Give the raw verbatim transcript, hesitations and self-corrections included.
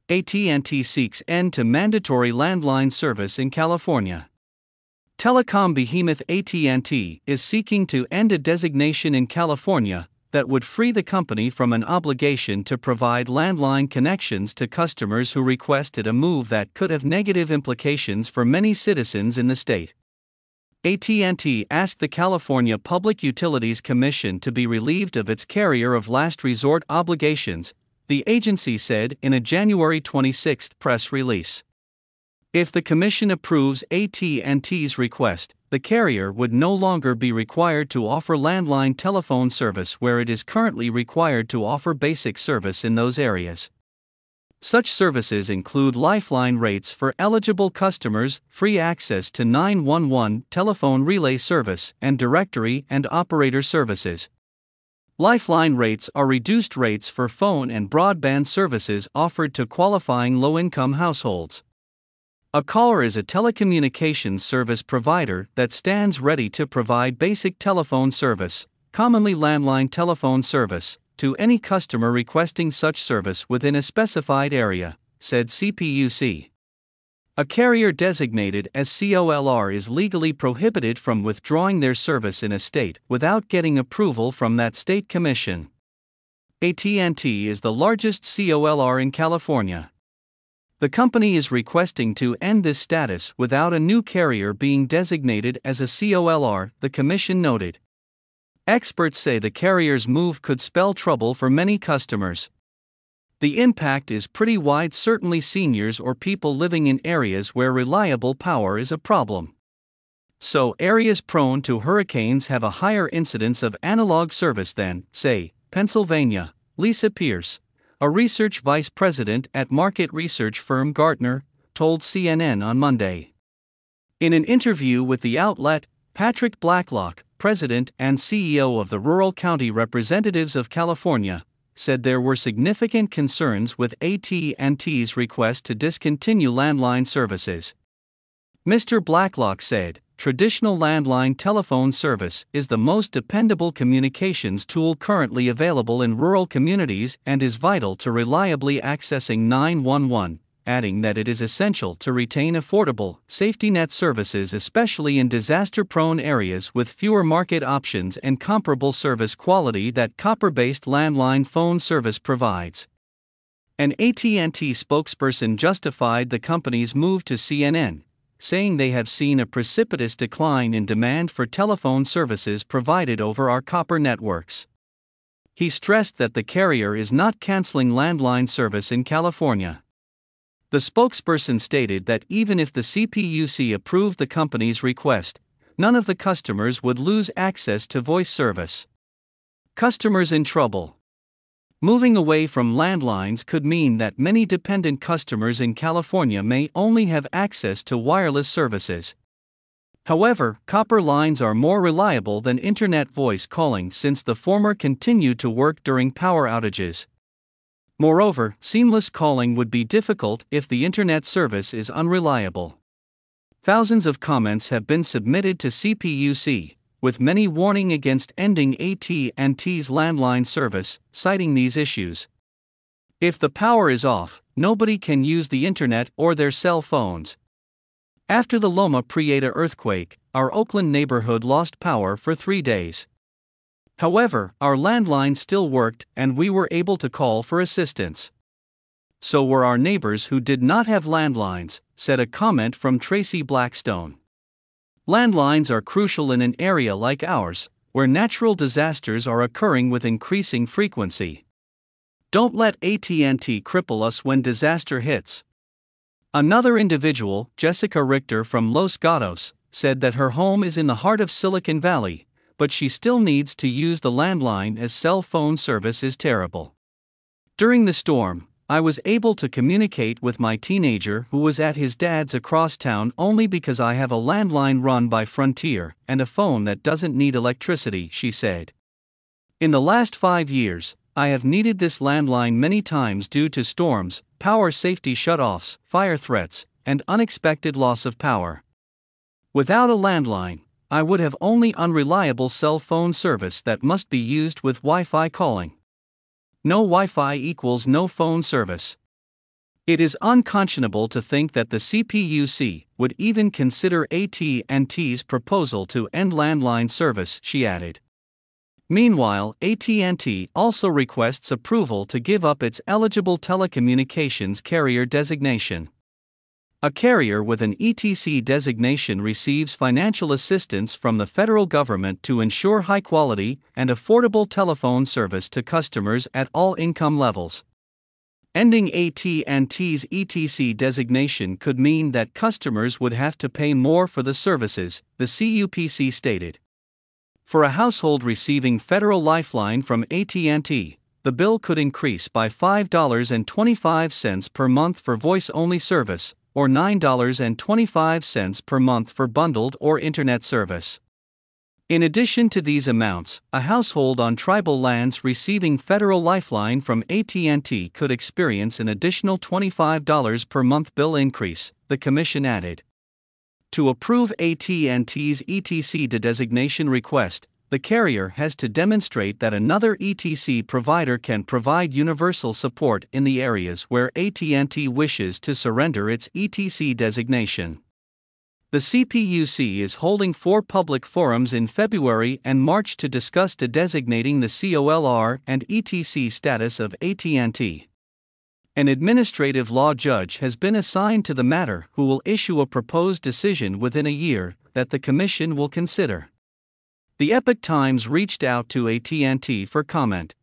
A T and T seeks end to mandatory landline service in California. Telecom behemoth A T and T is seeking to end a designation in California that would free the company from an obligation to provide landline connections to customers who requested a move that could have negative implications for many citizens in the state. A T and T asked the California Public Utilities Commission to be relieved of its carrier of last resort obligations, the agency said in a January twenty-sixth press release. If the Commission approves A T and T's request, the carrier would no longer be required to offer landline telephone service where it is currently required to offer basic service in those areas. Such services include lifeline rates for eligible customers, free access to nine one one telephone relay service, and directory and operator services. Lifeline rates are reduced rates for phone and broadband services offered to qualifying low-income households. A caller is a telecommunications service provider that stands ready to provide basic telephone service, commonly landline telephone service, to any customer requesting such service within a specified area, said C P U C. A carrier designated as C O L R is legally prohibited from withdrawing their service in a state without getting approval from that state commission. A T and T is the largest C O L R in California. The company is requesting to end this status without a new carrier being designated as a C O L R, the commission noted. Experts say the carrier's move could spell trouble for many customers. The impact is pretty wide, certainly seniors or people living in areas where reliable power is a problem. So, areas prone to hurricanes have a higher incidence of analog service than, say, Pennsylvania, Lisa Pierce, a research vice president at market research firm Gartner, told C N N on Monday. In an interview with the outlet, Patrick Blacklock, president and C E O of the Rural County Representatives of California, said there were significant concerns with A T and T's request to discontinue landline services. Mister Blacklock said, "Traditional landline telephone service is the most dependable communications tool currently available in rural communities and is vital to reliably accessing nine one one, adding that it is essential to retain affordable, safety net services, especially in disaster-prone areas with fewer market options and comparable service quality that copper-based landline phone service provides." An A T and T spokesperson justified the company's move to C N N, saying they have seen a precipitous decline in demand for telephone services provided over our copper networks. He stressed that the carrier is not canceling landline service in California. The spokesperson stated that even if the C P U C approved the company's request, none of the customers would lose access to voice service. Customers in trouble. Moving away from landlines could mean that many dependent customers in California may only have access to wireless services. However, copper lines are more reliable than internet voice calling since the former continue to work during power outages. Moreover, seamless calling would be difficult if the internet service is unreliable. Thousands of comments have been submitted to C P U C, with many warning against ending A T and T's landline service, citing these issues. If the power is off, nobody can use the internet or their cell phones. After the Loma Prieta earthquake, our Oakland neighborhood lost power for three days. However, our landline still worked and we were able to call for assistance. So were our neighbors who did not have landlines, said a comment from Tracy Blackstone. Landlines are crucial in an area like ours, where natural disasters are occurring with increasing frequency. Don't let A T and T cripple us when disaster hits. Another individual, Jessica Richter from Los Gatos, said that her home is in the heart of Silicon Valley, but she still needs to use the landline as cell phone service is terrible. During the storm, I was able to communicate with my teenager who was at his dad's across town only because I have a landline run by Frontier and a phone that doesn't need electricity, she said. In the last five years, I have needed this landline many times due to storms, power safety shutoffs, fire threats, and unexpected loss of power. Without a landline, I would have only unreliable cell phone service that must be used with Wi-Fi calling. No Wi-Fi equals no phone service. It is unconscionable to think that the C P U C would even consider A T and T's proposal to end landline service, she added. Meanwhile, A T and T also requests approval to give up its eligible telecommunications carrier designation. A carrier with an E T C designation receives financial assistance from the federal government to ensure high-quality and affordable telephone service to customers at all income levels. Ending A T and T's E T C designation could mean that customers would have to pay more for the services, the C U P C stated. For a household receiving Federal Lifeline from A T and T, the bill could increase by five dollars and twenty-five cents per month for voice-only service, or nine dollars and twenty-five cents per month for bundled or internet service. In addition to these amounts, a household on tribal lands receiving Federal Lifeline from A T and T could experience an additional twenty-five dollars per month bill increase, the Commission added. To approve A T and T's E T C designation request, the carrier has to demonstrate that another E T C provider can provide universal support in the areas where A T and T wishes to surrender its E T C designation. The C P U C is holding four public forums in February and March to discuss designating the C O L R and E T C status of A T and T. An administrative law judge has been assigned to the matter who will issue a proposed decision within a year that the Commission will consider. The Epoch Times reached out to A T and T for comment.